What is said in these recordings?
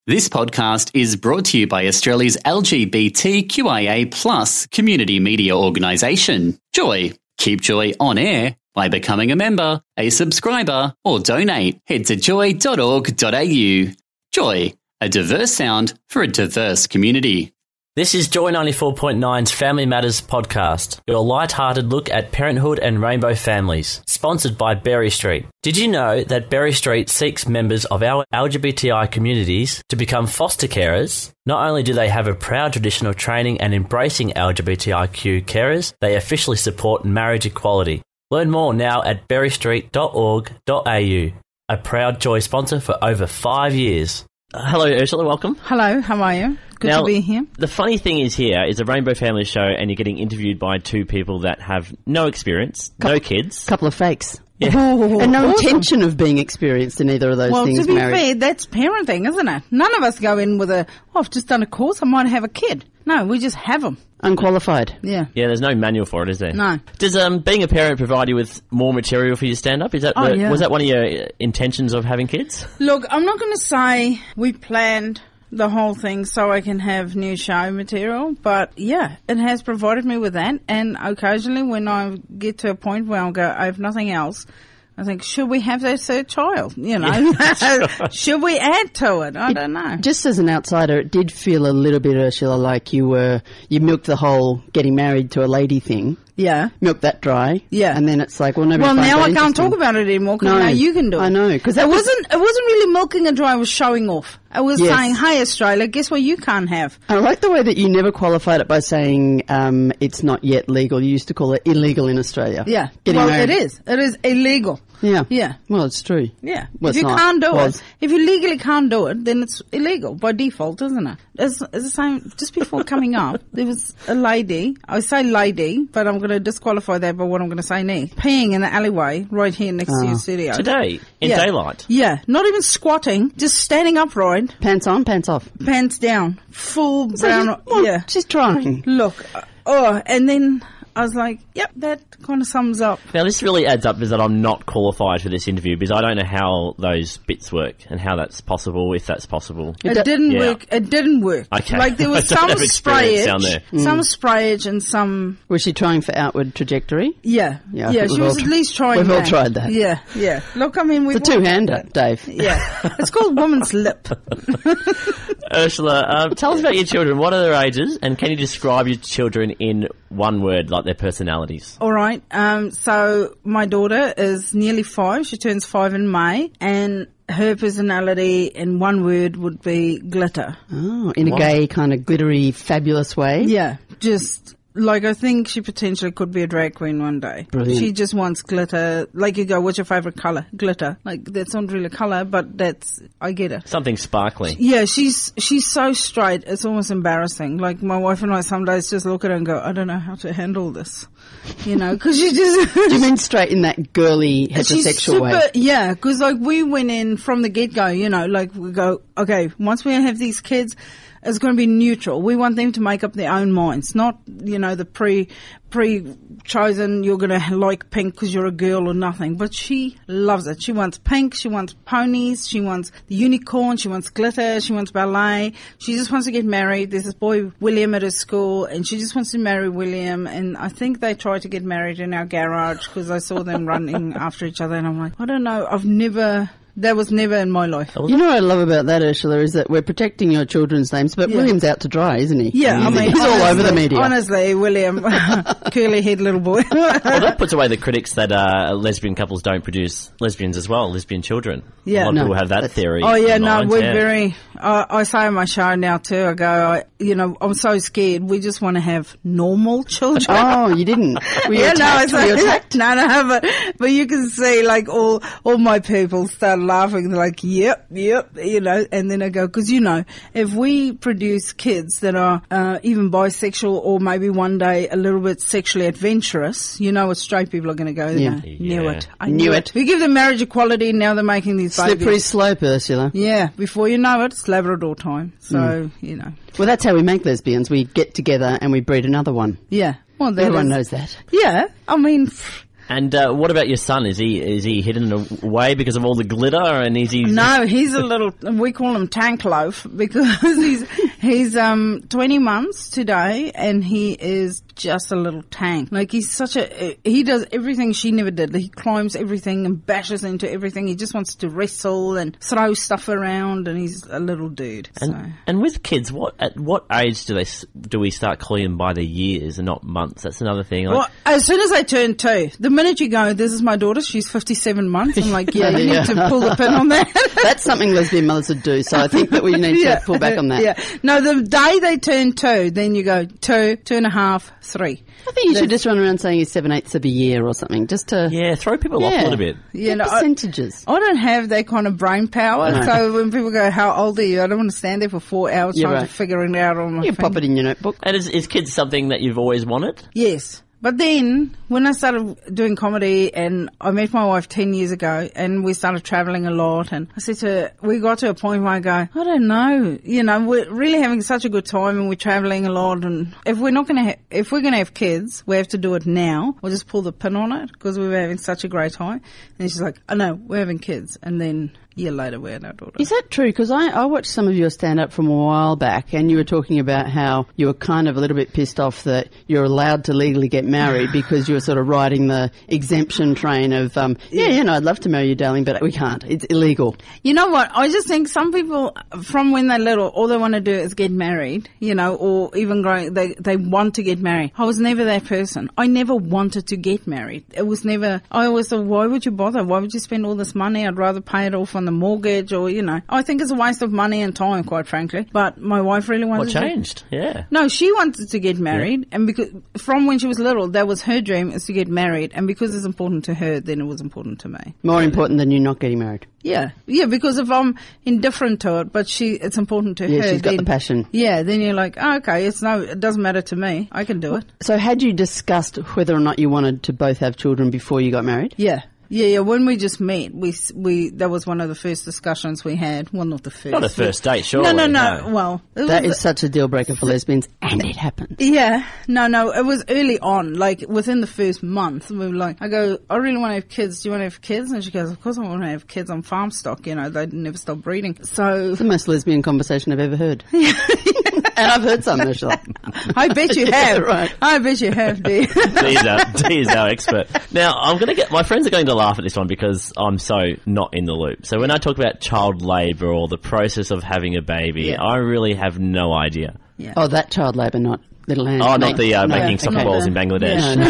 This podcast is brought to you by Australia's LGBTQIA+ community media organisation, Joy. Keep Joy on air by becoming a member, a subscriber, or donate. Head to joy.org.au. Joy, a diverse sound for a diverse community. This is Joy 94.9's Family Matters podcast, your light-hearted look at parenthood and rainbow families, sponsored by Berry Street. Did you know that Berry Street seeks members of our LGBTI communities to become foster carers? Not only do they have a proud tradition of training and embracing LGBTIQ carers, they officially support marriage equality. Learn more now at berrystreet.org.au, a proud Joy sponsor for over 5 years. Hello, Ursula, welcome. Hello, how are you? Good to be here. The funny thing is here is a Rainbow Family show and you're getting interviewed by two people that have no experience, no kids. Couple of fakes. Yeah. And no intention of being experienced in either of those things. Well, to be fair, that's parenting, isn't it? None of us go in with I've just done a course, I might have a kid. No, we just have them. Unqualified. Yeah. Yeah, there's no manual for it, is there? No. Does being a parent provide you with more material for your stand-up? Is that was that one of your intentions of having kids? Look, I'm not going to say we planned the whole thing so I can have new show material, but yeah, it has provided me with that. And occasionally when I get to a point where I'll go, I have nothing else, I think, should we have that third child? You know, yeah, should we add to it? I don't know. Just as an outsider, it did feel a little bit, Ursula, like you milked the whole getting married to a lady thing. Yeah. Milk that dry. Yeah. And then it's like, well, nobody Well, finds now that I can't interesting. talk about it anymore because now you can do it. I know. Because it wasn't really milking it dry, it was showing off. I was Yes. saying, hey, Australia, guess what you can't have? I like the way that you never qualified it by saying it's not yet legal. You used to call it illegal in Australia. Yeah. Getting married. It is. It is illegal. Yeah. Yeah. Well, it's true. Yeah. Well, if it's you not. can't do Well, it, if you legally can't do it, then it's illegal by default, isn't it? It's the same. Just before coming up, there was a lady. I say lady, but I'm going to disqualify that by what I'm going to say next. Peeing in the alleyway right here next to your studio. Today, in daylight? Yeah. Not even squatting, just standing upright. Pants on, pants off. Pants down. Full brown. Yeah. She's trying. Look. And then I was like, yep, that kind of sums up. Now, this really adds up is that I'm not qualified for this interview because I don't know how those bits work and how that's possible, if that's possible. It didn't work. It didn't work. Okay. Like there was I don't some have experience down there. some sprayage and some... Was she trying for outward trajectory? Yeah. Yeah, I Yeah, think she was at least trying We've all that. tried that. Yeah, yeah. Look, I mean, we've It's a all two-hander, tried that. Dave. Yeah. It's called woman's lip. Ursula, tell us about your children. What are their ages and can you describe your children in one word, like their personalities? All right. So my daughter is nearly 5. She turns 5 in May. And her personality in one word would be glitter. Oh, in a gay, kind of glittery, fabulous way. Yeah. Just... like, I think she potentially could be a drag queen one day. Brilliant. She just wants glitter. Like, you go, what's your favourite colour? Glitter. Like, that's not really a colour, but I get it. Something sparkly. Yeah, she's so straight, it's almost embarrassing. Like, my wife and I some days just look at her and go, I don't know how to handle this. You know, because she just... Do you mean straight in that girly, heterosexual way? Yeah, because, like, we went in from the get-go, you know, like, we go, okay, once we have these kids... it's going to be neutral. We want them to make up their own minds, not, you know, the pre-chosen, you're going to like pink because you're a girl or nothing. But she loves it. She wants pink, she wants ponies, she wants the unicorn, she wants glitter, she wants ballet. She just wants to get married. There's this boy, William, at her school, and she just wants to marry William. And I think they tried to get married in our garage because I saw them running after each other. And I'm like, I don't know, that was never in my life. You know what I love about that, Ursula, is that we're protecting your children's names, but William's out to dry, isn't he? Yeah, I mean, he's all over the media. Honestly, William, curly-haired little boy. Well, that puts away the critics that lesbian couples don't produce lesbians as well, lesbian children. Yeah, a lot of people have that theory. Oh, yeah, in no, mind, we're yeah. very... I say on my show now, too, I go, I'm so scared. We just want to have normal children. Oh, you didn't? Were you attacked? Were you attacked? No, but you can see, like, all my people start laughing. They're like, yep, you know, and then I go, because, you know, if we produce kids that are even bisexual or maybe one day a little bit sexually adventurous, you know what straight people are going to go, Yeah. Knew it. I Knew it. We give them marriage equality, now they're making these babies. Slippery slope, Ursula. Yeah, before you know it, it's Labrador time. So, you know. Well, that's how we make lesbians. We get together and we breed another one. Yeah. Well, Everyone knows that. Yeah. I mean... And what about your son? Is he hidden away because of all the glitter, and is he? No, he's a little. We call him tank loaf because he's 20 months today, and he is just a little tank. Like he does everything she never did. He climbs everything and bashes into everything. He just wants to wrestle and throw stuff around, and he's a little dude. And with kids, at what age do we start calling them by the years and not months? That's another thing. Well, as soon as they turn 2, the minute you go, this is my daughter, she's 57 months, I'm like, yeah, you need to pull the pin on that. That's something lesbian mothers would do, so I think that we need to pull back on that. Yeah. No, the day they turn 2, then you go 2, 2.5, 3. I think you should just run around saying you're 7/8 of a year or something, just to... throw people off a little bit. You know, percentages. I don't have that kind of brain power, so when people go, how old are you? I don't want to stand there for 4 hours trying to figure it out on my You pop it in your notebook. And is kids something that you've always wanted? Yes. But then, when I started doing comedy, and I met my wife 10 years ago, and we started travelling a lot, and I said to her, we got to a point where I go, I don't know, you know, we're really having such a good time, and we're travelling a lot, and if we're going to have kids, we have to do it now, or just pull the pin on it, because we were having such a great time. And she's like, oh no, we're having kids. And then a year later, we had our daughter. Is that true? Because I watched some of your stand-up from a while back, and you were talking about how you were kind of a little bit pissed off that you're allowed to legally get married because you were sort of riding the exemption train of, I'd love to marry you, darling, but we can't. It's illegal. You know what? I just think some people, from when they're little, all they want to do is get married, you know, or even growing, they want to get married. I was never that person. I never wanted to get married. It was never, I always thought, why would you bother? Why would you spend all this money? I'd rather pay it off on the mortgage, or, you know, I think it's a waste of money and time, quite frankly. But my wife really wanted What changed? Yeah. No, she wanted to get married, and because from when she was little, that was her dream, is to get married, and because it's important to her, then it was important to me. More important than you not getting married. Yeah, because if I'm indifferent to it, but it's important to her. Yeah, she's got the passion. Yeah, then you're like, oh, okay, it doesn't matter to me. I can do it. So had you discussed whether or not you wanted to both have children before you got married? Yeah. Yeah, when we just met, that was one of the first discussions we had. Well, not the first. Not a first date, surely. No. Well, that is such a deal breaker for lesbians, and it happens. Yeah. No, it was early on, like within the first month. We were like, I go, I really want to have kids. Do you want to have kids? And she goes, of course I want to have kids. I'm farm stock, you know, they never stop breeding. So. It's the most lesbian conversation I've ever heard. And I've heard some, Ursula. I bet you have. Right. I bet you have, Dee. Dee is our expert. Now, my friends are going to laugh at this one because I'm so not in the loop. So when I talk about child labour or the process of having a baby, I really have no idea. Yeah. Oh, that child labour, not little hands. Oh, not the making soccer balls in Bangladesh. Yeah,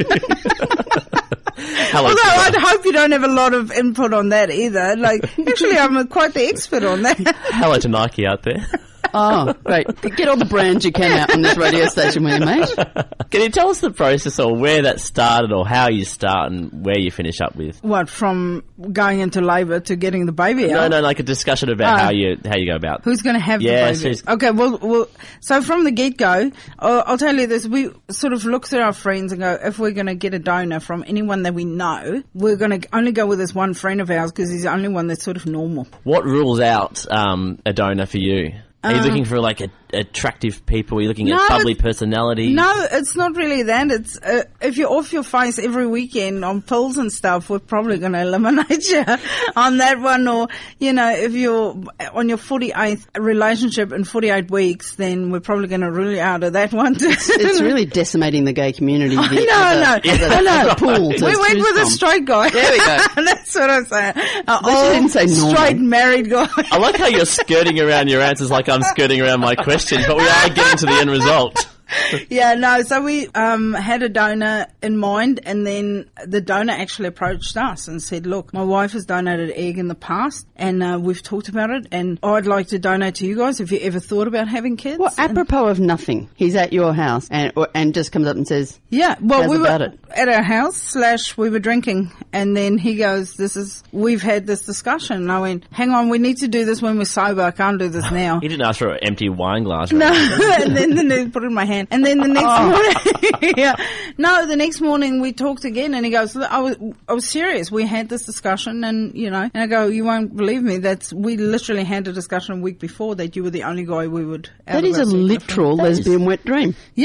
no. Hello, although I'd hope you don't have a lot of input on that either. Like, actually, I'm quite the expert on that. Hello to Nike out there. Oh, great. Get all the brands you can out on this radio station with you, mate. Can you tell us the process or where that started or how you start and where you finish up with? What, from going into labour to getting the baby out? No, like a discussion about how you go about. Who's going to have the baby? Okay, well, so from the get-go, I'll tell you this, we sort of look through our friends and go, if we're going to get a donor from anyone that we know, we're going to only go with this one friend of ours because he's the only one that's sort of normal. What rules out a donor for you? Are you looking for like attractive people? Are you looking at bubbly personalities? No, it's not really that. It's if you're off your face every weekend on pills and stuff, we're probably going to eliminate you on that one. Or, you know, if you're on your 48th relationship in 48 weeks, then we're probably going to rule you out of that one too. It's really decimating the gay community. I know. Pool we went with a straight guy. There we go. That's what I'm saying. Didn't say normal. Straight married guy. I like how you're skirting around your answers like I'm skirting around my questions, but we are getting to the end result. Yeah, no, so we had a donor in mind, and then the donor actually approached us and said, look, my wife has donated egg in the past, and we've talked about it, and I'd like to donate to you guys. Have you ever thought about having kids? Well, apropos of nothing, he's at your house and just comes up and says, yeah, well, we were it? At our house, we were drinking, and then he goes, we've had this discussion. And I went, hang on, we need to do this when we're sober. I can't do this now. He didn't ask for an empty wine glass. Right? No, and then he put it in my hand. And then the next morning, the next morning we talked again, and he goes, I was serious. We had this discussion, and, you know, and I go, you won't believe me. We literally had a discussion a week before that you were the only guy we would. That is a literal lesbian wet dream. Yeah.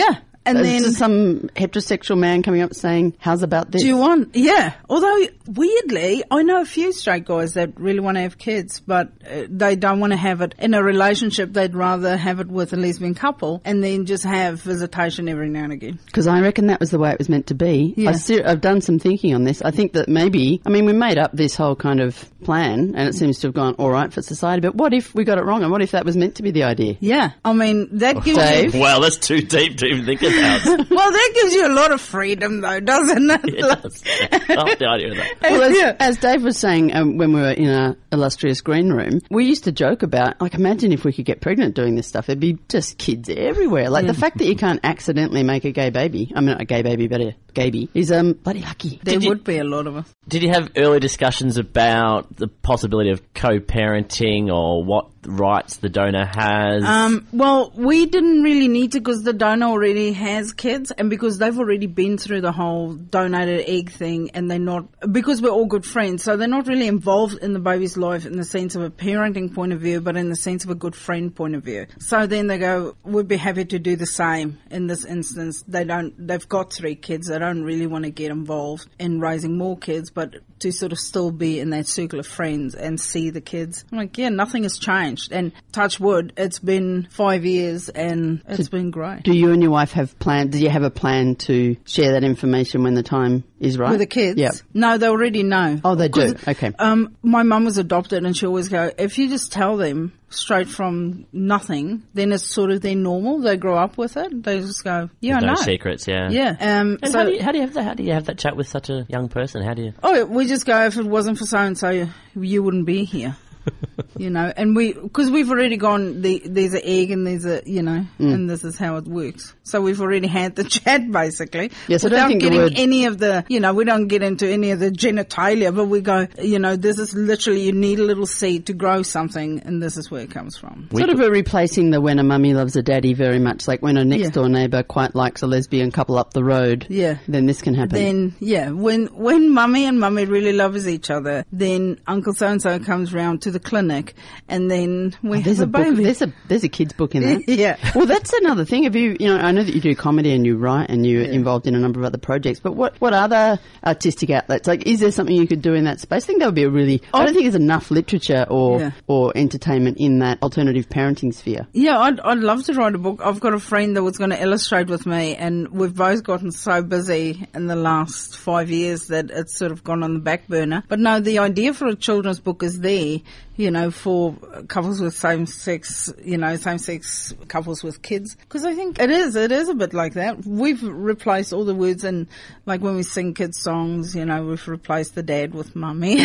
And Is then there some heterosexual man coming up saying, how's about this? do you want? Yeah. Although weirdly, I know a few straight guys that really want to have kids, but they don't want to have it in a relationship. They'd rather have it with a lesbian couple and then just have visitation every now and again. Because I reckon that was the way it was meant to be. Yeah. I've done some thinking on this. I think that maybe, we made up this whole kind of plan and it seems to have gone all right for society, but what if we got it wrong and what if that was meant to be the idea? Yeah. I mean, that gives Dave? you... Wow, that's too deep to even think about. Well, that gives you a lot of freedom, though, doesn't it? It does. I like the idea of that. Well, as Dave was saying when we were in our illustrious green room, we used to joke about, imagine if we could get pregnant doing this stuff. It'd be just kids everywhere. The fact that you can't accidentally make a gay baby, not a gay baby, but a gaby, is bloody lucky. There would be a lot of us. Did you have early discussions about the possibility of co-parenting or what rights the donor has? Well, we didn't really need to because the donor already has kids and because they've already been through the whole donated egg thing and because we're all good friends, so they're not really involved in the baby's life in the sense of a parenting point of view, but in the sense of a good friend point of view. So then they go, we'd be happy to do the same in this instance. They've got 3 kids. They don't really want to get involved in raising more kids, but to sort of still be in that circle of friends and see the kids. I'm like, yeah, nothing has changed. And touch wood, it's been 5 years and it's been great. Do you and your wife have do you have a plan to share that information when the time is right? With the kids? Yeah. No, they already know. Oh, they do? Okay. My mum was adopted and she always go, if you just tell them straight from nothing, then it's sort of their normal. They grow up with it. They just go, yeah, There's I know. no secrets, yeah. Yeah. And how do you have that chat with such a young person? How do you? Oh, we just go, if it wasn't for so-and-so, you wouldn't be here. And because we've already gone, there's an egg and there's and this is how it works. So we've already had the chat basically. Yes, without I don't think getting any of the, we don't get into any of the genitalia, but we go, this is literally, you need a little seed to grow something and this is where it comes from. Sort of a replacing the when a mummy loves a daddy very much, like when a next door neighbour quite likes a lesbian couple up the road. Yeah. Then this can happen. Then, when mummy and mummy really loves each other, then Uncle so-and-so comes round to the clinic and then we have a baby. There's a kid's book in that. Yeah. Well, that's another thing. Have you, I know that you do comedy and you write and you're involved in a number of other projects, but what other artistic outlets, is there something you could do in that space? I think that would be I don't think there's enough literature or entertainment in that alternative parenting sphere. Yeah, I'd love to write a book. I've got a friend that was going to illustrate with me and we've both gotten so busy in the last 5 years that it's sort of gone on the back burner. But no, the idea for a children's book is there, for couples with same-sex couples with kids. Because I think it is a bit like that. We've replaced all the words in, like when we sing kids' songs, we've replaced the dad with mummy.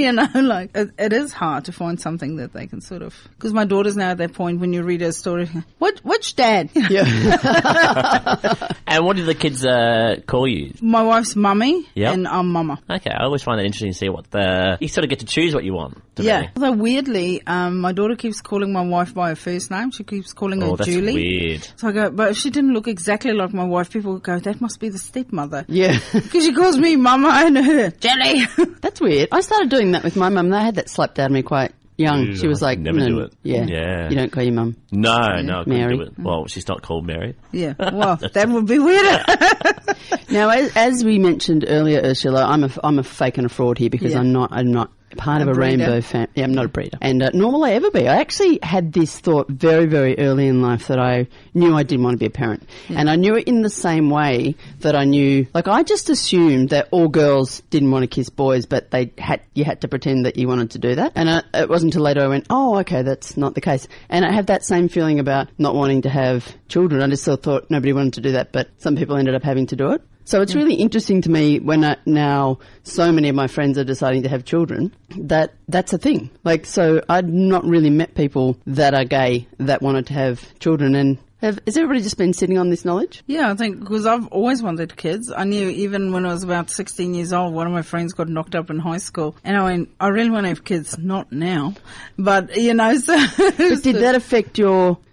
It is hard to find something that they can sort of, because my daughter's now at that point when you read her story, which dad? Yeah. And what do the kids call you? My wife's mummy and I'm mama. Okay, I always find that interesting to see you sort of get to choose what you want. Although weirdly, my daughter keeps calling my wife by her first name. She keeps calling her that's Julie. Weird. So I go, but if she didn't look exactly like my wife, people would go, that must be the stepmother. Yeah. Because she calls me mama and her Julie. That's weird. I started doing that with my mum. They had that slapped out of me quite young. Ew, she was like, never do it. Yeah. You don't call your mum. No, I couldn't Mary. do it. Well, she's not called Mary. Yeah. Well, that would be weirder. Now, as we mentioned earlier, Ursula, I'm a fake and a fraud here because I'm not part of a rainbow family. Yeah, I'm not a breeder. And nor will I ever be. I actually had this thought very, very early in life that I knew I didn't want to be a parent. Yeah. And I knew it in the same way that I knew, I just assumed that all girls didn't want to kiss boys, but you had to pretend that you wanted to do that. And it wasn't until later I went, oh, okay, that's not the case. And I have that same feeling about not wanting to have children. I just thought nobody wanted to do that, but some people ended up having to do it. So it's really interesting to me when now so many of my friends are deciding to have children that's a thing. So I'd not really met people that are gay that wanted to have children. And has everybody just been sitting on this knowledge? Yeah, I think because I've always wanted kids. I knew even when I was about 16 years old, one of my friends got knocked up in high school. And I went, I really want to have kids. Not now. But, so... But did that affect your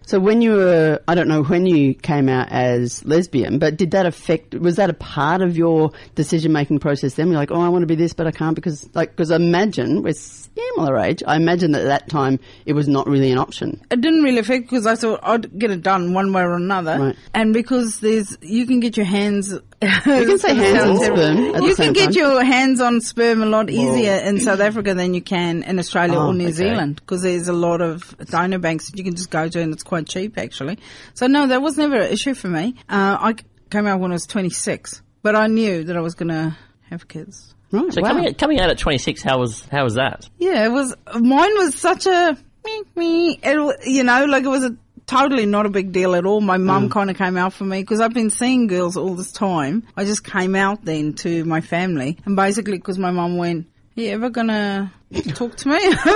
So when you were, I don't know when you came out as lesbian, but did that affect, was that a part of your decision-making process then? You're like, oh, I want to be this, but I can't because I imagine, we're similar age, I imagine that at that time it was not really an option. It didn't really affect because I thought I'd get it done one way or another. Right. And because you can get your hands... You can say hands on sperm at the You same can get time. your hands on sperm a lot easier in South Africa than you can in Australia or New okay. Zealand because there's a lot of donor banks that you can just go to and it's quite cheap actually. So no, that was never an issue for me. I came out when I was 26, but I knew that I was going to have kids. Right, So wow. coming out at 26, how was that? Yeah, mine was such a, it was a totally not a big deal at all. My mum kind of came out for me because I've been seeing girls all this time. I just came out then to my family and basically because my mum went, "Are you ever gonna talk to me?" And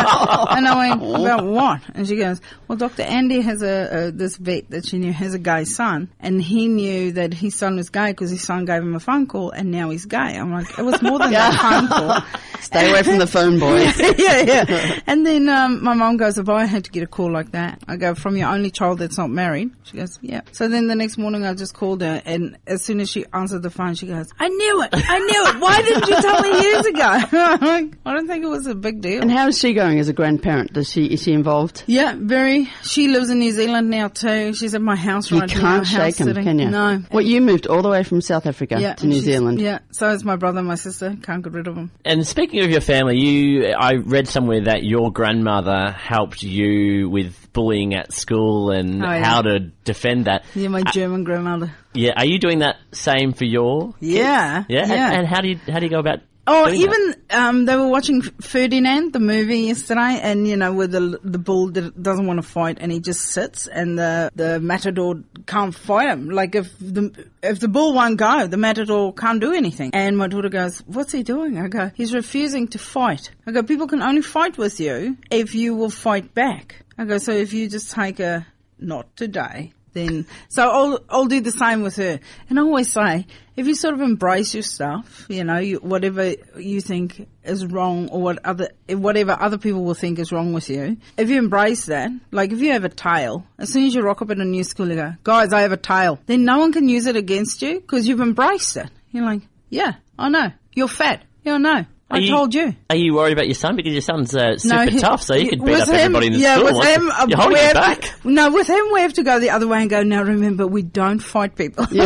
I went, "About what?" And she goes, "Well, Dr. Andy has this vet that she knew has a gay son, and he knew that his son was gay because his son gave him a phone call, and now he's gay." I'm like, "It was more than that phone call." Stay away from the phone, boy. yeah. And then my mum goes, "If I had to get a call like that," I go, "From your only child that's not married?" She goes, "Yeah." So then the next morning I just called her, and as soon as she answered the phone, she goes, I knew it. Why didn't you tell me years ago?" I'm like, I don't think it was a big deal. And how is she going as a grandparent? Is she involved? Yeah, very. She lives in New Zealand now too. She's at my house You right now. can't shake them, house-sitting. can you? No. Well, you moved all the way from South Africa to New she's- Zealand. Yeah, so is my brother and my sister. Can't get rid of them. And speaking of your family, I read somewhere that your grandmother helped you with bullying at school and Oh, yeah. how to defend that. Yeah, my German grandmother. Yeah, are you doing that same for your kids? Yeah. Yeah. And how do you go about Oh, doing that? even they were watching Ferdinand, the movie yesterday, and where the bull doesn't want to fight and he just sits, and the matador can't fight him. Like if the bull won't go, the matador can't do anything. And my daughter goes, "What's he doing?" I go, "He's refusing to fight." I go, "People can only fight with you if you will fight back." I go, "So if you just take a not today." Then, so I'll do the same with her. And I always say, if you sort of embrace your stuff, whatever you think is wrong or whatever other people will think is wrong with you, if you embrace that, like if you have a tail, as soon as you rock up at a new school, you go, "Guys, I have a tail." Then no one can use it against you because you've embraced it. You're like, "Yeah, I know. You're fat. Yeah, I know. I told you." Are you worried about your son? Because your son's super tough, so you could beat with up him- everybody in the yeah, school. with him, You're holding we it have back. to- No, with him we have to go the other way and go, "Now remember, we don't fight people." He's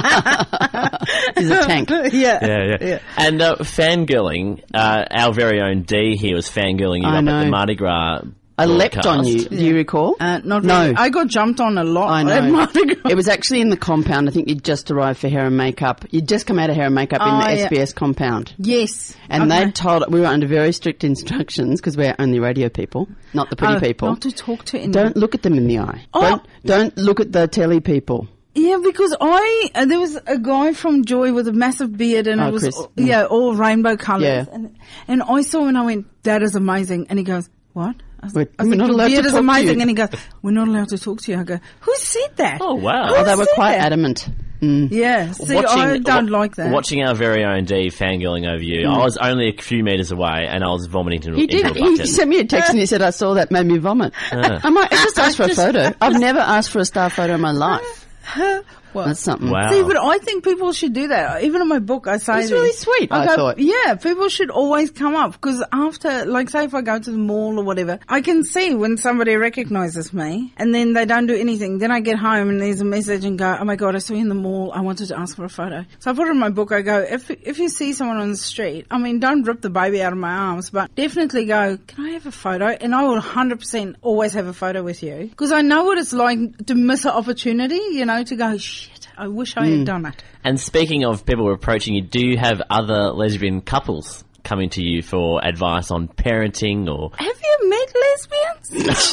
a tank. Yeah. And fangirling, our very own Dee here was fangirling you I up know. at the Mardi Gras. I leapt on you. broadcast. Do you recall? Not No. really. I got jumped on a lot. I at know. Mardi Gras. It was actually in the compound. I think you'd just arrived for hair and makeup. You'd just come out of hair and makeup in Oh, the yeah. SBS compound. Yes. And Okay. they told, we were under very strict instructions because we're only radio people, not the pretty people. Not to talk to anyone. Don't look at them in the eye. Oh. Don't look at the telly people. Yeah, because there was a guy from Joy with a massive beard and Oh, it was, Chris. all rainbow colours. Yeah. And I saw him and I went, "That is amazing." And he goes, "What?" I We're said, not "Your allowed to beard is talk to amazing." you. And he goes, "We're not allowed to talk to you." I go, "Who said that?" Oh, wow. Oh, they were said quite that? adamant. Yeah. See, I don't like that. Watching our very own Dee fangirling over you, I was only a few metres away and I was vomiting He into a did. He bucket. sent me a text and he said, "I saw that, made me vomit." I'm like, I just asked for a photo. I've never asked for a star photo in my life. Well, That's something. Wow. See, but I think people should do that. Even in my book, I say It's this. really sweet, I thought. Yeah, people should always come up because after, like, say if I go to the mall or whatever, I can see when somebody recognises me and then they don't do anything. Then I get home and there's a message and go, "Oh my God, I saw you in the mall. I wanted to ask for a photo." So I put it in my book. I go, if you see someone on the street, I mean, don't rip the baby out of my arms, but definitely go, "Can I have a photo?" And I will 100% always have a photo with you because I know what it's like to miss an opportunity, to go, "Shit, I wish I had done it." And speaking of people approaching you, do you have other lesbian couples coming to you for advice on parenting or... Have you met lesbians?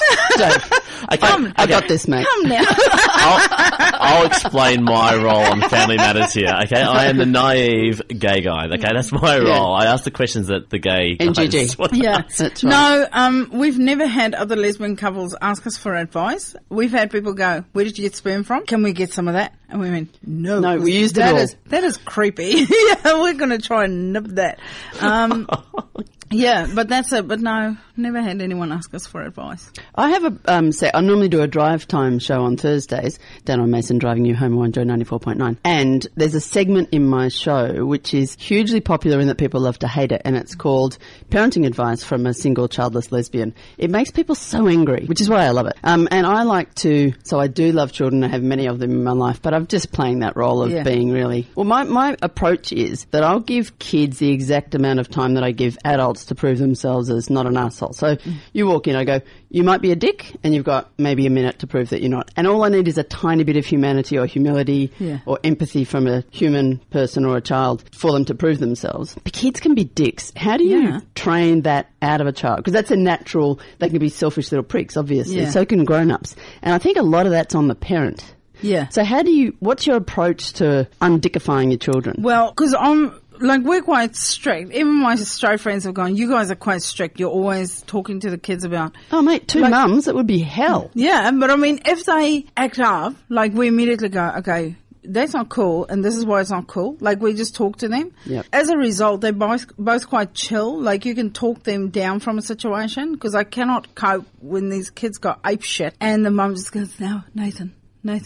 I got this, mate. Come now. I'll explain my role on Family Matters here, okay? I am the naive gay guy, okay? That's my role. I ask the questions that the gay guys NGG. want to Yeah. ask. That's right. No, we've never had other lesbian couples ask us for advice. We've had people go, "Where did you get sperm from? Can we get some of that?" And we went, "No. No, we used it that all." is- that is creepy. Yeah, we're going to try and nip that. Yeah, but that's it. But no, never had anyone ask us for advice. I have a I normally do a drive time show on Thursdays down on Mason, driving you home on Joy 94.9. And there's a segment in my show which is hugely popular in that people love to hate it, and it's called Parenting Advice from a Single Childless Lesbian. It makes people so angry, which is why I love it. And I like to, so I do love children. I have many of them in my life, but I'm just playing that role of being really, well, my approach is that I'll give kids the exact amount of time that I give adults to prove themselves as not an arsehole. So you walk in, I go, you might be a dick, and you've got maybe a minute to prove that you're not. And all I need is a tiny bit of humanity or humility or empathy from a human person or a child for them to prove themselves. But kids can be dicks. How do you train that out of a child? Because that's a natural, they can be selfish little pricks, obviously. Yeah. So can grown-ups. And I think a lot of that's on the parent. Yeah. So what's your approach to undickifying your children? Well, because we're quite strict. Even my straight friends have gone, you guys are quite strict. You're always talking to the kids about... Oh, mate, two mums, it would be hell. Yeah, but I mean, if they act up, like, we immediately go, okay, that's not cool, and this is why it's not cool. Like, we just talk to them. Yep. As a result, they're both quite chill. Like, you can talk them down from a situation, because I cannot cope when these kids go ape shit, and the mum just goes, now, Nathan.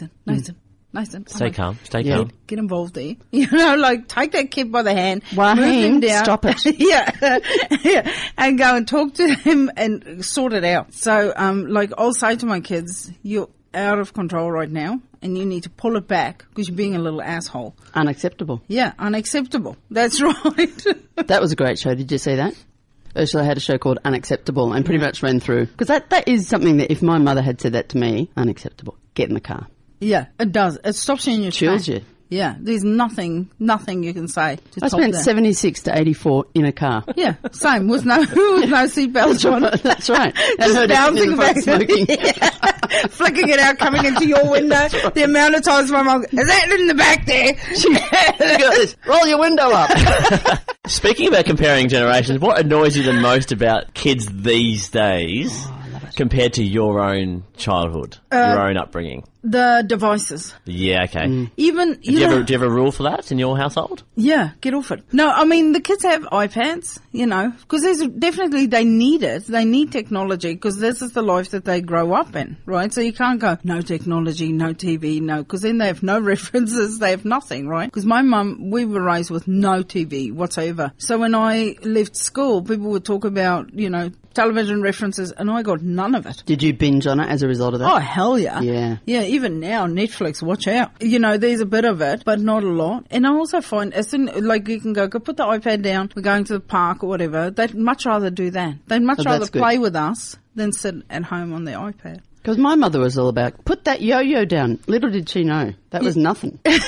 Stay calm. Stay Yeah. calm. Get involved there. You know, like, take that kid by the hand, move Waheen, them down. stop it. yeah, and go and talk to him and sort it out. So, I'll say to my kids, you're out of control right now, and you need to pull it back because you're being a little asshole. Unacceptable. Yeah, unacceptable. That's right. That was a great show. Did you see that? Ursula had a show called Unacceptable and pretty much ran through. Because that is something that if my mother had said that to me, unacceptable. Get in the car. Yeah, it does. It stops you in your Chills tracks. you. Yeah, there's nothing you can say to I top spent that. 76 to 84 in a car. Yeah, same, with no seatbelts on. That's right. Just bouncing back. Smoking. Yeah. Flicking it out, coming into your window. The amount of times my mum, is that in the back there? Look at this. Roll your window up. Speaking about comparing generations, what annoys you the most about kids these days compared to your own childhood, your own upbringing? The devices. Yeah, okay. Even, Do you have a rule for that in your household? Yeah, get off it. No, I mean, the kids have iPads, you know, because they need it. They need technology because this is the life that they grow up in, right? So you can't go, no technology, no TV, no, because then they have no references, they have nothing, right? Because my mum, we were raised with no TV whatsoever. So when I left school, people would talk about, you know, television references, and I got none of it. Did you binge on it as a result of that? Oh, hell yeah. Yeah. Yeah, even now, Netflix, watch out. You know, there's a bit of it, but not a lot. And I also find, as soon, like, you can go put the iPad down, we're going to the park or whatever, they'd much rather do that. They'd much rather that's good. play with us than sit at home on their iPad. Because my mother was all about, put that yo-yo down. Little did she know, that was nothing. Yo-yo.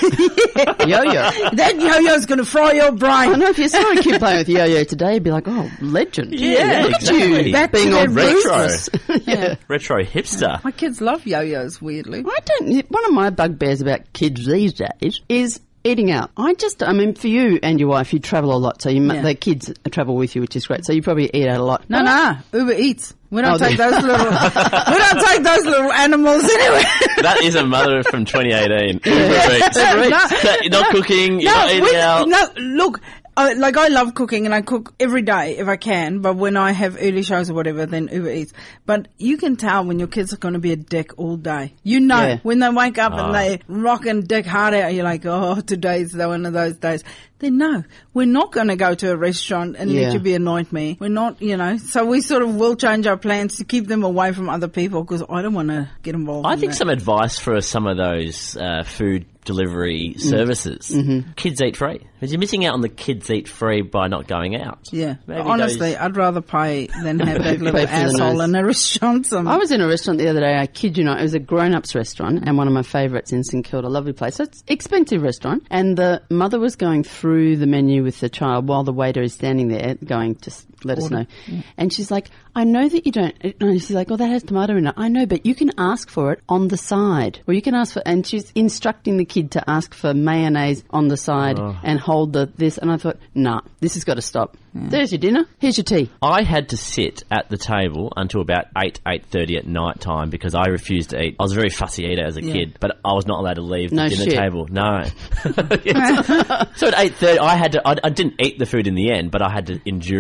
That yo-yo's going to fry your brain. I know, if you saw a kid playing with yo-yo today, you'd be like, oh, legend. Yeah, look exactly. at you Back being to all their ruthless. Yeah. Retro hipster. My kids love yo-yos, weirdly. One of my bugbears about kids these days is eating out. I mean, for you and your wife, you travel a lot, so the kids travel with you, which is great. So you probably eat out a lot. No, Uber Eats. We don't take those little. We don't take those little animals anywhere. That is a mother from 2018. You're not cooking, you're not eating out. No, look. I love cooking and I cook every day if I can, but when I have early shows or whatever, then Uber Eats. But you can tell when your kids are going to be a dick all day. You know, when they wake up and they rocking dick hard out, you're like, oh, today's one of those days. Then no, we're not going to go to a restaurant and let you be a nightmare. We're not, you know, so we sort of will change our plans to keep them away from other people because I don't want to get involved I in think that. some advice for some of those food delivery services. Mm-hmm. Kids eat free. Because you're missing out on the kids eat free by not going out. Yeah. Maybe Honestly, I'd rather pay than have that little Pay for the asshole nose. in a restaurant. I was in a restaurant the other day, I kid you not, it was a grown-ups restaurant and one of my favourites in St Kilda, lovely place. So it's an expensive restaurant and the mother was going through the menu with the child while the waiter is standing there going, just let us know. Yeah. And she's like, I know that you don't, and she's like, oh, that has tomato in it. I know, but you can ask for it on the side. Or you can ask for, and she's instructing the kid to ask for mayonnaise on the side and hold this. And I thought, nah, this has got to stop. Yeah. There's your dinner. Here's your tea. I had to sit at the table until about 8:30 at night time because I refused to eat. I was a very fussy eater as a kid, but I was not allowed to leave the dinner table. No. So at 8:30, I didn't eat the food in the end, but I had to endure an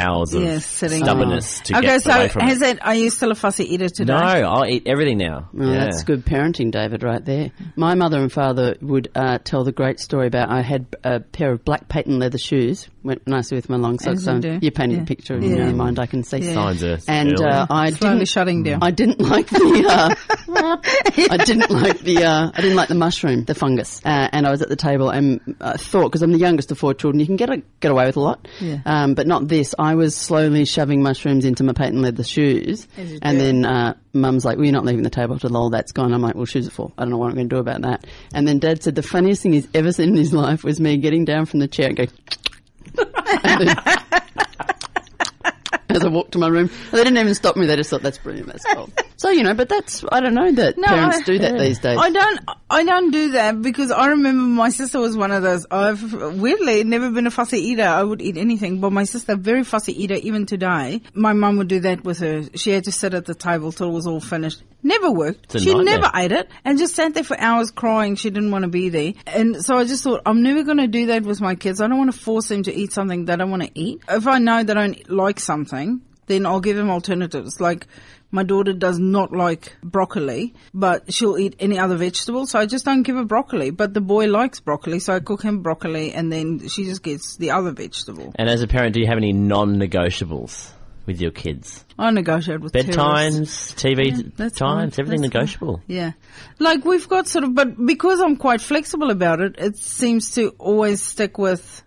hours of sitting stubbornness to okay, get so away from it. are you still a fussy eater today? No, I'll eat everything now. Well, that's good parenting, David, right there. My mother and father would tell the great story about I had a pair of black patent leather shoes, went nicely with my long socks you on. do. You painted Yeah. a picture in Yeah. your mind, I can see. Yeah. Signs are And early. I Slowly didn't shutting down. I didn't like the I didn't like the mushroom, the fungus. And I was at the table and thought, because I'm the youngest of 4 children, you can get away with a lot. Yeah. But not this. I was slowly shoving mushrooms into my patent leather shoes. As you And do. then Mum's like, well, you're not leaving the table till all that's gone. I'm like, well, shoes are full. I don't know what I'm going to do about that. And then Dad said the funniest thing he's ever seen in his life was me getting down from the chair and going and then, as I walked to my room. They didn't even stop me. They just thought, that's brilliant, that's cool. So, but that's, I don't know that parents do that these days. I don't do that because I remember my sister was one of those. I've weirdly never been a fussy eater. I would eat anything, but my sister, very fussy eater, even today. My mum would do that with her. She had to sit at the table till it was all finished. Never worked. It's a She nightmare. never ate it and just sat there for hours crying. She didn't want to be there. And so I just thought, I'm never going to do that with my kids. I don't want to force them to eat something they don't want to eat. If I know they don't like something, then I'll give them alternatives. Like, my daughter does not like broccoli, but she'll eat any other vegetable, so I just don't give her broccoli. But the boy likes broccoli, so I cook him broccoli, and then she just gets the other vegetable. And as a parent, do you have any non-negotiables with your kids? I negotiate with terrorists. Bedtimes, TV Yeah, that's times, fine. everything That's fine. negotiable. Yeah. Like, we've got sort of, but because I'm quite flexible about it, it seems to always stick with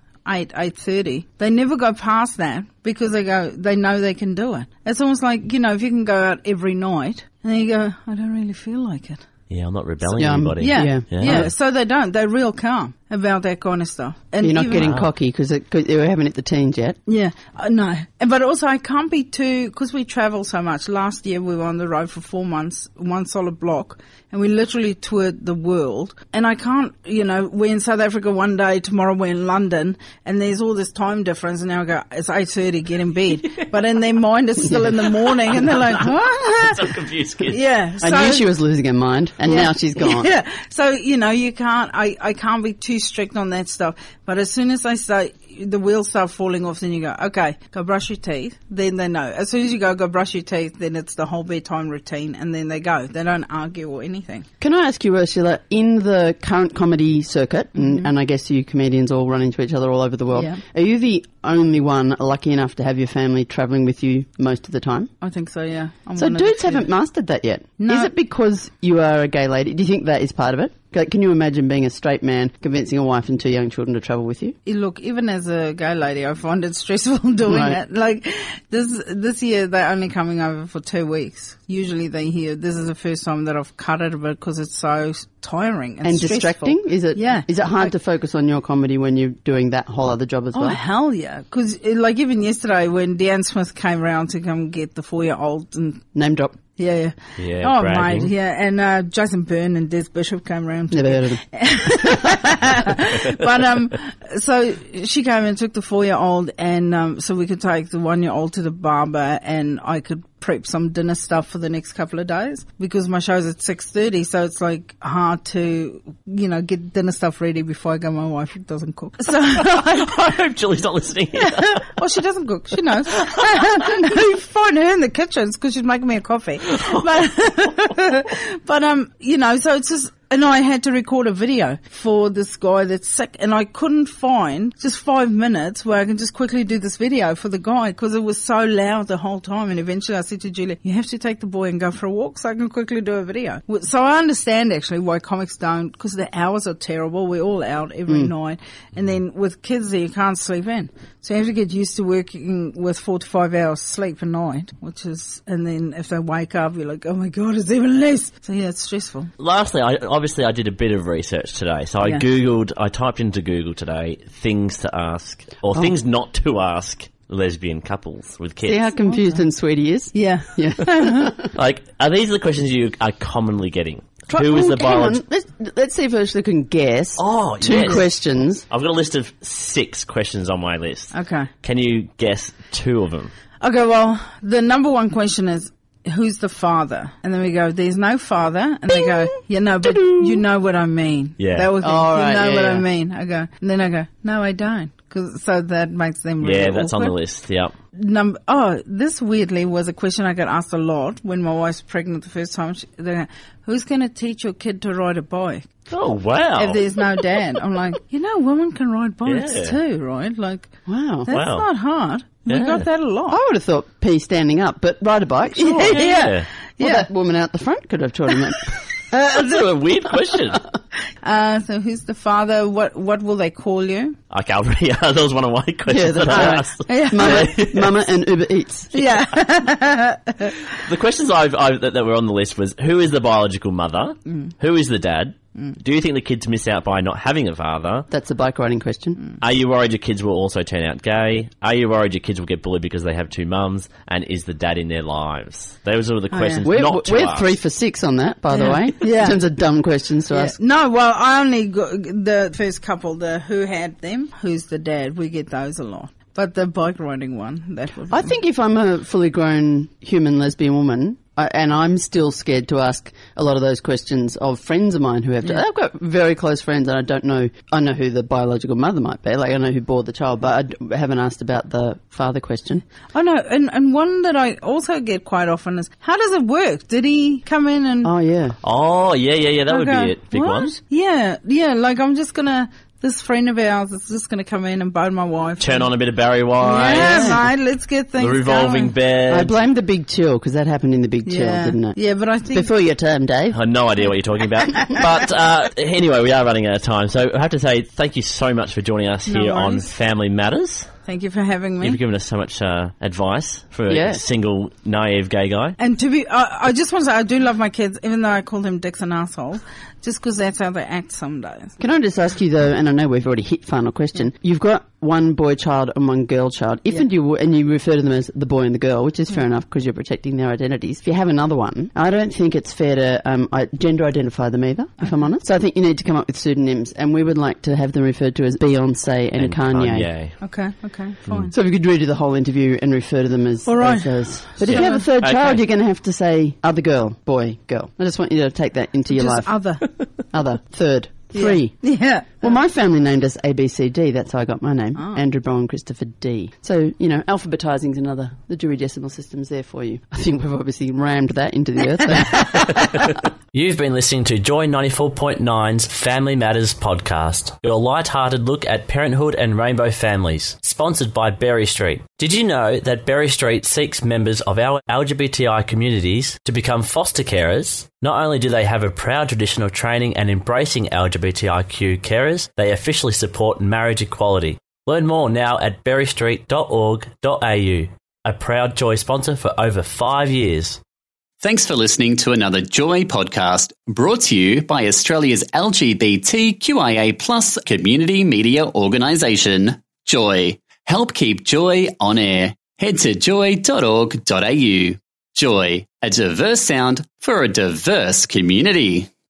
8:30. They never go past that because they know they can do it. It's almost like, if you can go out every night and then you go, I don't really feel like it. Yeah, I'm not rebelling Yeah, anybody. Yeah. So they don't. They're real calm about that kind of stuff. And You're not even- getting cocky because you haven't hit the teens yet. Yeah, no. But also I can't be too, because we travel so much. Last year we were on the road for 4 months, one solid block, and we literally toured the world. And I can't, we're in South Africa one day, tomorrow we're in London, and there's all this time difference, and now I go, it's 8:30, get in bed. But in their mind it's still in the morning, and they're like, what? Some confused kids. Yeah. I knew she was losing her mind, and now she's gone. Yeah. So, you can't, I can't be too strict on that stuff. But as soon as I say the wheels start falling off, then you go, okay, go brush your teeth. Then they know. As soon as you go brush your teeth, then it's the whole bedtime routine, and then they go. They don't argue or anything. Can I ask you, Ursula, in the current comedy circuit, and I guess you comedians all run into each other all over the world, Yeah. are you the only one lucky enough to have your family travelling with you most of the time? I think so, yeah. I'm So one of the dudes few. haven't mastered that yet. No. Is it because you are a gay lady? Do you think that is part of it? Can you imagine being a straight man convincing a wife and 2 young children to travel with you? Look, even as a gay lady, I find it stressful doing Right. it. Like, this year they're only coming over for 2 weeks. Usually they hear, this is the first time that I've cut it a bit because it's so tiring and stressful. distracting? Is it? Yeah. Is it hard Like- to focus on your comedy when you're doing that whole other job as Oh, well? hell yeah. Because, like, even yesterday when Dan Smith came round to come get the 4-year-old and Name drop. yeah. Yeah, Oh, bragging. mate, yeah. And Jason Byrne and Des Bishop came round. Never heard of them. But so she came and took the 4-year-old, and so we could take the 1-year-old to the barber, and I could prep some dinner stuff for the next couple of days because my show's at 6:30, so it's like hard to get dinner stuff ready before I go. My wife doesn't cook, so I hope Julie's not listening. well, she doesn't cook. She knows. You find her in the kitchen because she's making me a coffee. But so it's just, and I had to record a video for this guy that's sick, and I couldn't find just 5 minutes where I can just quickly do this video for the guy because it was so loud the whole time. And eventually I said to Julia, you have to take the boy and go for a walk so I can quickly do a video. So I understand actually why comics don't, because the hours are terrible. We're all out every night. And then with kids there, you can't sleep in. So you have to get used to working with 4 to 5 hours sleep a night, and then if they wake up, you're like, oh my God, it's even less. So yeah, it's stressful. Lastly, I did a bit of research today. So Yeah. I typed into Google today, things to ask, or things not to ask lesbian couples with kids. See how confused and sweet he is? Yeah. Yeah. Like, are these the questions you are commonly getting? Who is the Hang on. biologist? Let's see if Ursula can guess. Oh, 2 yes. questions. I've got a list of 6 questions on my list. Okay. Can you guess 2 of them? Okay, well, the number one question is, who's the father? And then we go, there's no father. And they go, yeah, no, but you know what I mean. Yeah. That was it. All You right, know yeah, what I yeah. mean. I go, and then I go, no, I don't. So that makes them really Yeah, that's on the awkward. list. Yep. This weirdly was a question I got asked a lot when my wife's pregnant the first time. They're, who's going to teach your kid to ride a bike Oh, wow. if there's no dad? I'm like, women can ride bikes Yeah. too, right? Like, Wow. that's Wow. not hard. We Yeah. got that a lot. I would have thought P standing up, but ride a bike, sure. Yeah. Well, Yeah. that woman out the front could have taught him that. That's a weird question. So who's the father? What will they call you? Okay, that was one of my questions Yeah, that I asked. Mama and Uber Eats. Yeah. The questions that were on the list was, who is the biological mother? Who is the dad? Do you think the kids miss out by not having a father? That's a bike riding question. Are you worried your kids will also turn out gay? Are you worried your kids will get bullied because they have two mums? And is the dad in their lives? Those are the questions We're not to ask. 3 for 6 on that, by the way. Yeah. In terms of dumb questions to ask. No, well, I only got the first couple, the who had them, who's the dad. We get those a lot. But the bike riding one, that would I think if I'm a fully grown human lesbian woman, and I'm still scared to ask a lot of those questions of friends of mine who have I've got very close friends and I don't know, I know who the biological mother might be, like I know who bore the child, but I haven't asked about the father question. I know, and one that I also get quite often is, how does it work? Did he come in and... Oh, yeah. Oh, yeah, that would be it. Big what? one. Yeah, like I'm just gonna... This friend of ours is just going to come in and bone my wife. Turn on a bit of Barry White. Yeah, mate, let's get things The revolving going. bed. I blame the big chill because that happened in the big chill, didn't it? Yeah, but I think... Before your term, Dave. I have no idea what you're talking about. But anyway, we are running out of time. So I have to say thank you so much for joining us No here on worries. Family Matters. Thank you for having me. You've given us so much advice for Yeah. a single, naive gay guy. And to be, I just want to say, I do love my kids, even though I call them dicks and assholes, just because that's how they act some days. Can I just ask you though, and I know we've already hit final question, you've got one boy child and one girl child. If and you refer to them as the boy and the girl, which is fair enough because you're protecting their identities. If you have another one, I don't think it's fair to gender identify them either, if I'm honest. So I think you need to come up with pseudonyms, and we would like to have them referred to as Beyonce and Kanye. Okay, fine. So we could redo the whole interview and refer to them as, All right. as those. But if you have a third child, you're going to have to say other girl, boy, girl. I just want you to take that into your Just life. Other, third, three. Yeah. Well, my family named us ABCD. That's how I got my name. Andrew Bowen Christopher D. So, alphabetising is the Dewey Decimal System's there for you. I think we've obviously rammed that into the earth. You've been listening to Joy 94.9's Family Matters podcast, your light-hearted look at parenthood and rainbow families, sponsored by Berry Street. Did you know that Berry Street seeks members of our LGBTI communities to become foster carers? Not only do they have a proud tradition of training and embracing LGBTIQ carers, they officially support marriage equality. Learn more now at berrystreet.org.au, a proud Joy sponsor for over 5 years. Thanks for listening to another Joy podcast brought to you by Australia's LGBTQIA+ community media organisation, Joy. Help keep Joy on air. Head to joy.org.au. Joy, a diverse sound for a diverse community.